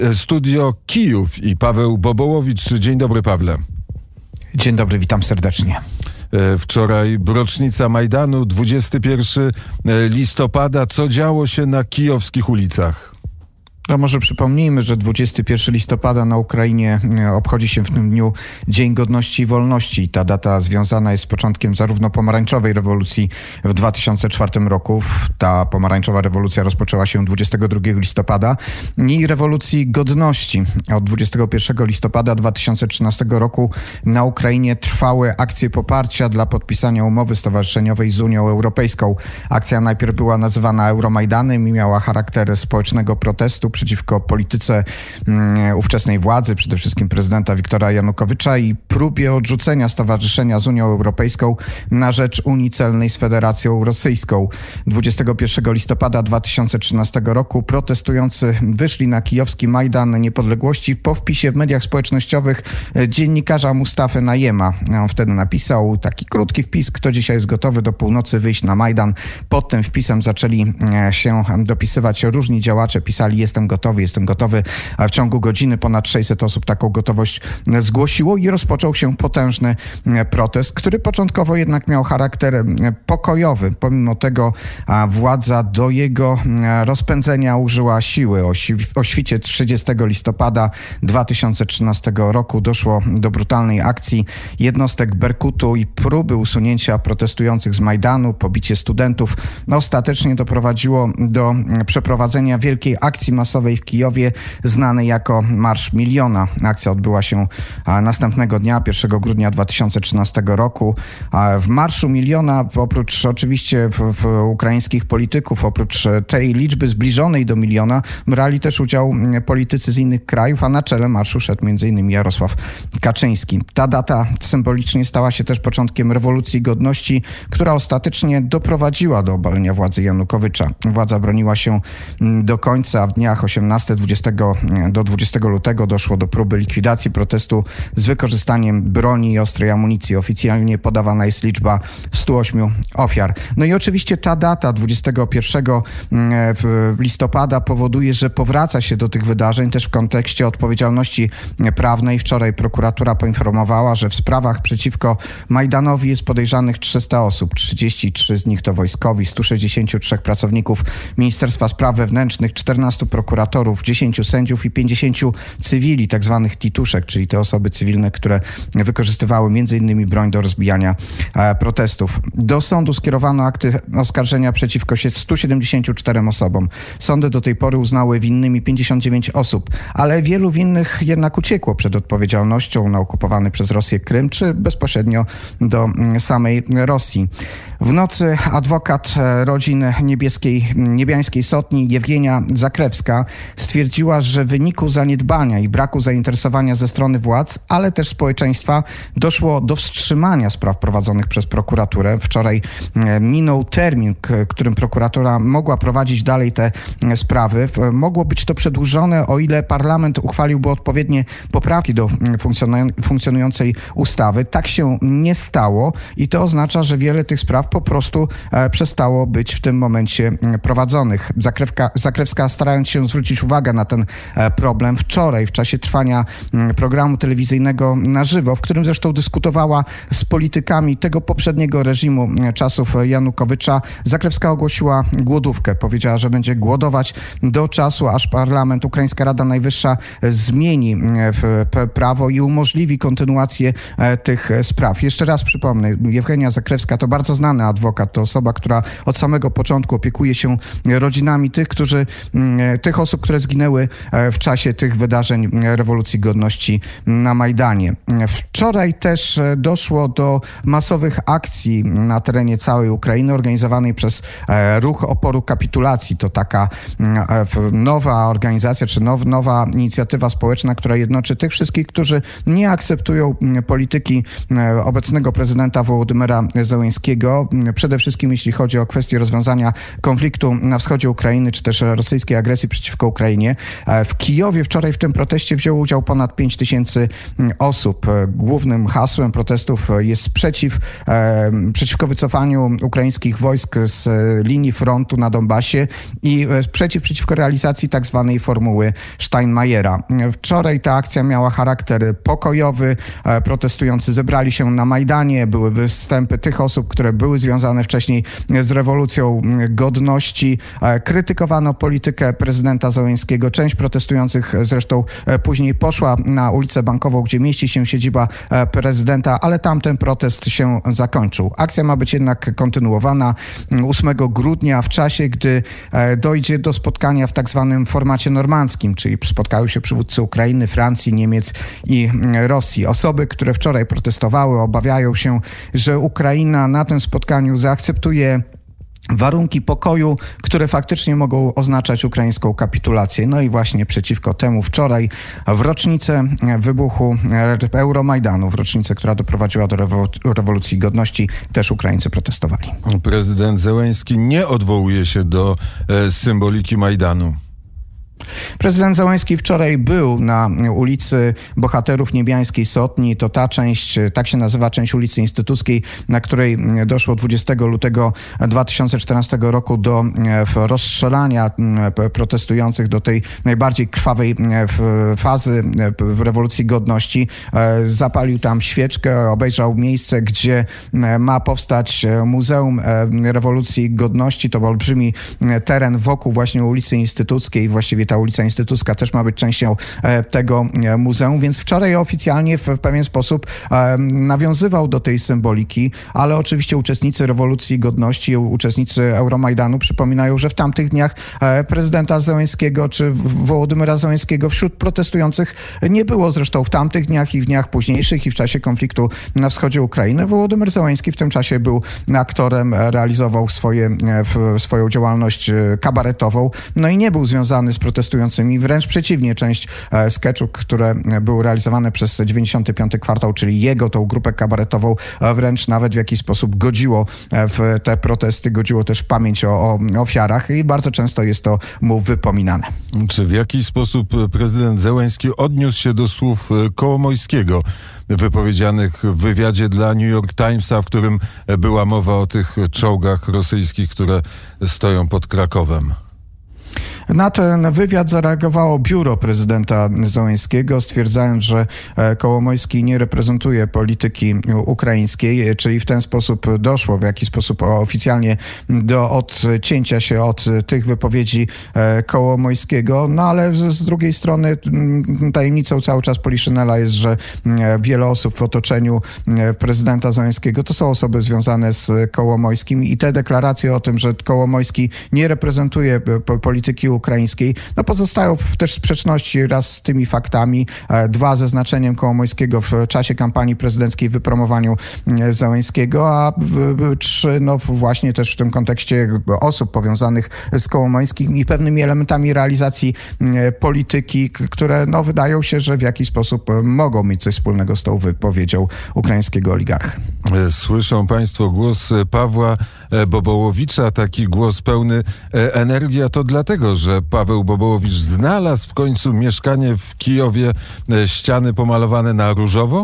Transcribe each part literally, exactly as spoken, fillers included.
Studio Kijów i Paweł Bobołowicz. Dzień dobry, Pawle. Dzień dobry, witam serdecznie. Wczoraj rocznica Majdanu, dwudziestego pierwszego listopada. Co działo się na kijowskich ulicach? No może przypomnijmy, że dwudziestego pierwszego listopada na Ukrainie obchodzi się w tym dniu Dzień Godności i Wolności. Ta data związana jest z początkiem zarówno pomarańczowej rewolucji w dwa tysiące czwartym roku. Ta pomarańczowa rewolucja rozpoczęła się dwudziestego drugiego listopada i rewolucji godności. Od dwudziestego pierwszego listopada dwa tysiące trzynastego roku na Ukrainie trwały akcje poparcia dla podpisania umowy stowarzyszeniowej z Unią Europejską. Akcja najpierw była nazywana Euromajdanem i miała charakter społecznego protestu przeciwko polityce um, ówczesnej władzy, przede wszystkim prezydenta Wiktora Janukowycza i próbie odrzucenia stowarzyszenia z Unią Europejską na rzecz Unii Celnej z Federacją Rosyjską. dwudziestego pierwszego listopada dwa tysiące trzynastego roku protestujący wyszli na kijowski Majdan Niepodległości po wpisie w mediach społecznościowych dziennikarza Mustafy Najema. On wtedy napisał taki krótki wpis: kto dzisiaj jest gotowy do północy wyjść na Majdan. Pod tym wpisem zaczęli się dopisywać różni działacze, pisali: jestem gotowy, jestem gotowy. A w ciągu godziny ponad sześćset osób taką gotowość zgłosiło i rozpoczął się potężny protest, który początkowo jednak miał charakter pokojowy. Pomimo tego władza do jego rozpędzenia użyła siły. O, o świcie trzydziestego listopada dwa tysiące trzynastego roku doszło do brutalnej akcji jednostek Berkutu i próby usunięcia protestujących z Majdanu, pobicie studentów. No, ostatecznie doprowadziło do przeprowadzenia wielkiej akcji masowej w Kijowie, znanej jako Marsz Miliona. Akcja odbyła się następnego dnia, pierwszego grudnia dwa tysiące trzynastego roku. W Marszu Miliona, oprócz oczywiście w, w ukraińskich polityków, oprócz tej liczby zbliżonej do miliona, brali też udział politycy z innych krajów, a na czele marszu szedł między innymi Jarosław Kaczyński. Ta data symbolicznie stała się też początkiem rewolucji godności, która ostatecznie doprowadziła do obalenia władzy Janukowycza. Władza broniła się do końca. W dniach osiemnastego dwudziestego do dwudziestego lutego doszło do próby likwidacji protestu z wykorzystaniem broni i ostrej amunicji. Oficjalnie podawana jest liczba stu ośmiu ofiar. No i oczywiście ta data dwudziestego pierwszego listopada powoduje, że powraca się do tych wydarzeń też w kontekście odpowiedzialności prawnej. Wczoraj prokuratura poinformowała, że w sprawach przeciwko Majdanowi jest podejrzanych trzysta osób. trzydzieści trzy z nich to wojskowi, stu sześćdziesięciu trzech pracowników Ministerstwa Spraw Wewnętrznych, czternastu prokuratorów, dziesięciu sędziów i pięćdziesięciu cywili, tak zwanych tituszek, czyli te osoby cywilne, które wykorzystywały między innymi broń do rozbijania e, protestów. Do sądu skierowano akty oskarżenia przeciwko stu siedemdziesięciu czterem osobom. Sądy do tej pory uznały winnymi pięćdziesiąt dziewięć osób, ale wielu winnych jednak uciekło przed odpowiedzialnością na okupowany przez Rosję Krym, czy bezpośrednio do samej Rosji. W nocy adwokat rodzin niebieskiej, niebiańskiej sotni Jewgenia Zakrewska stwierdziła, że w wyniku zaniedbania i braku zainteresowania ze strony władz, ale też społeczeństwa, doszło do wstrzymania spraw prowadzonych przez prokuraturę. Wczoraj minął termin, którym prokuratura mogła prowadzić dalej te sprawy. Mogło być to przedłużone, o ile parlament uchwaliłby odpowiednie poprawki do funkcjonującej ustawy. Tak się nie stało i to oznacza, że wiele tych spraw po prostu przestało być w tym momencie prowadzonych. Zakrewka, Zakrewska, starając się zwrócić uwagę na ten problem, wczoraj w czasie trwania programu telewizyjnego Na Żywo, w którym zresztą dyskutowała z politykami tego poprzedniego reżimu czasów Janukowycza, Zakrewska ogłosiła głodówkę. Powiedziała, że będzie głodować do czasu, aż parlament, Ukraińska Rada Najwyższa zmieni prawo i umożliwi kontynuację tych spraw. Jeszcze raz przypomnę, Jewgenia Zakrewska to bardzo znany adwokat, to osoba, która od samego początku opiekuje się rodzinami tych, którzy, tych osób, które zginęły w czasie tych wydarzeń rewolucji godności na Majdanie. Wczoraj też doszło do masowych akcji na terenie całej Ukrainy organizowanej przez Ruch Oporu Kapitulacji. To taka nowa organizacja, czy now, nowa inicjatywa społeczna, która jednoczy tych wszystkich, którzy nie akceptują polityki obecnego prezydenta Wołodymyra Zełenskiego. Przede wszystkim jeśli chodzi o kwestię rozwiązania konfliktu na wschodzie Ukrainy, czy też rosyjskiej agresji przeciwko przeciwko Ukrainie. W Kijowie wczoraj w tym proteście wzięło udział ponad pięć tysięcy osób. Głównym hasłem protestów jest sprzeciw, przeciwko wycofaniu ukraińskich wojsk z linii frontu na Donbasie i sprzeciw przeciwko realizacji tak zwanej formuły Steinmeiera. Wczoraj ta akcja miała charakter pokojowy. Protestujący zebrali się na Majdanie. Były występy tych osób, które były związane wcześniej z rewolucją godności. Krytykowano politykę prezydenta Zełenskiego. Część protestujących zresztą później poszła na ulicę Bankową, gdzie mieści się siedziba prezydenta, ale tam ten protest się zakończył. Akcja ma być jednak kontynuowana ósmego grudnia w czasie, gdy dojdzie do spotkania w tak zwanym formacie normandzkim, czyli spotkają się przywódcy Ukrainy, Francji, Niemiec i Rosji. Osoby, które wczoraj protestowały, obawiają się, że Ukraina na tym spotkaniu zaakceptuje warunki pokoju, które faktycznie mogą oznaczać ukraińską kapitulację. No i właśnie przeciwko temu wczoraj w rocznicę wybuchu Euromajdanu, w rocznicę, która doprowadziła do rewolucji godności, też Ukraińcy protestowali. Prezydent Zełenski nie odwołuje się do e, symboliki Majdanu. Prezydent Zełenski wczoraj był na ulicy Bohaterów Niebiańskiej Sotni. To ta część, tak się nazywa część ulicy Instytuckiej, na której doszło dwudziestego lutego dwa tysiące czternastego roku do rozstrzelania protestujących, do tej najbardziej krwawej fazy rewolucji godności. Zapalił tam świeczkę, obejrzał miejsce, gdzie ma powstać Muzeum Rewolucji Godności. To olbrzymi teren wokół właśnie ulicy Instytuckiej. Właściwie ta ulica Instytucka też ma być częścią tego muzeum, więc wczoraj oficjalnie w pewien sposób nawiązywał do tej symboliki, ale oczywiście uczestnicy rewolucji godności, uczestnicy Euromajdanu przypominają, że w tamtych dniach prezydenta Zełenskiego czy Wołodymyra Zełenskiego wśród protestujących nie było. Zresztą w tamtych dniach i w dniach późniejszych i w czasie konfliktu na wschodzie Ukrainy Wołodymyr Zełenski w tym czasie był aktorem, realizował swoje, swoją działalność kabaretową, no i nie był związany z protestującymi. Wręcz przeciwnie, część e, sketchów, które były realizowane przez dziewięćdziesiąty piąty kwartał, czyli jego, tą grupę kabaretową, e, wręcz nawet w jakiś sposób godziło e, w te protesty, godziło też w pamięć o, o ofiarach i bardzo często jest to mu wypominane. Czy w jakiś sposób prezydent Zełenski odniósł się do słów Kołomojskiego wypowiedzianych w wywiadzie dla New York Timesa, w którym była mowa o tych czołgach rosyjskich, które stoją pod Krakowem? Na ten wywiad zareagowało biuro prezydenta Zełenskiego, stwierdzając, że Kołomojski nie reprezentuje polityki ukraińskiej, czyli w ten sposób doszło w jakiś sposób oficjalnie do odcięcia się od tych wypowiedzi Kołomojskiego. No ale z drugiej strony tajemnicą cały czas Poliszynela jest, że wiele osób w otoczeniu prezydenta Zełenskiego to są osoby związane z Kołomojskim i te deklaracje o tym, że Kołomojski nie reprezentuje polityki ukraińskiej, no pozostają też w sprzeczności raz z tymi faktami, dwa ze znaczeniem Kołomojskiego w czasie kampanii prezydenckiej w wypromowaniu Zełenskiego, a trzy, no właśnie też w tym kontekście osób powiązanych z Kołomojskim i pewnymi elementami realizacji polityki, które no wydają się, że w jakiś sposób mogą mieć coś wspólnego z tą wypowiedzią ukraińskiego oligarchy. Słyszą państwo głos Pawła Bobołowicza, taki głos pełny energii, a to dlatego, że Paweł Bobołowicz znalazł w końcu mieszkanie w Kijowie, ściany pomalowane na różowo?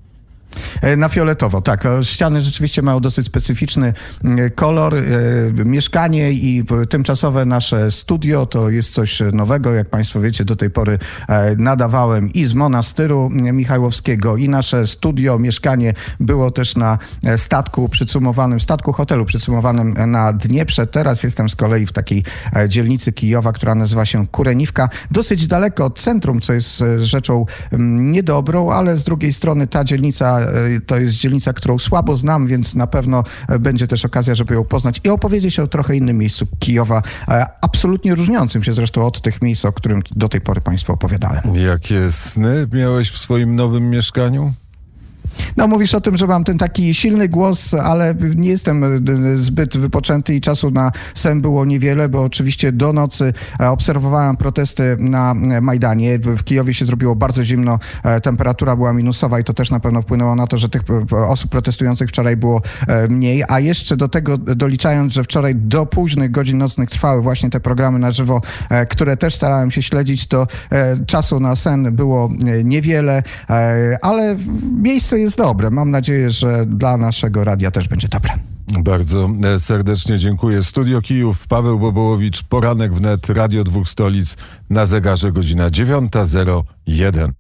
Na fioletowo, tak. Ściany rzeczywiście mają dosyć specyficzny kolor. Mieszkanie i tymczasowe nasze studio to jest coś nowego. Jak państwo wiecie, do tej pory nadawałem i z monastyru Michałowskiego i nasze studio, mieszkanie było też na statku przycumowanym, statku hotelu przycumowanym na Dnieprze. Teraz jestem z kolei w takiej dzielnicy Kijowa, która nazywa się Kureniwka. Dosyć daleko od centrum, co jest rzeczą niedobrą, ale z drugiej strony ta dzielnica to jest dzielnica, którą słabo znam, więc na pewno będzie też okazja, żeby ją poznać i opowiedzieć o trochę innym miejscu Kijowa, absolutnie różniącym się zresztą od tych miejsc, o którym do tej pory państwu opowiadałem. Jakie sny miałeś w swoim nowym mieszkaniu? No mówisz o tym, że mam ten taki silny głos, ale nie jestem zbyt wypoczęty i czasu na sen było niewiele, bo oczywiście do nocy obserwowałem protesty na Majdanie. W Kijowie się zrobiło bardzo zimno, temperatura była minusowa i to też na pewno wpłynęło na to, że tych osób protestujących wczoraj było mniej, a jeszcze do tego doliczając, że wczoraj do późnych godzin nocnych trwały właśnie te programy na żywo, które też starałem się śledzić, to czasu na sen było niewiele, ale miejsce jest dobre. Mam nadzieję, że dla naszego radia też będzie dobre. Bardzo serdecznie dziękuję. Studio Kijów, Paweł Bobołowicz, Poranek Wnet, Radio Dwóch Stolic, na zegarze godzina dziewiąta zero jeden.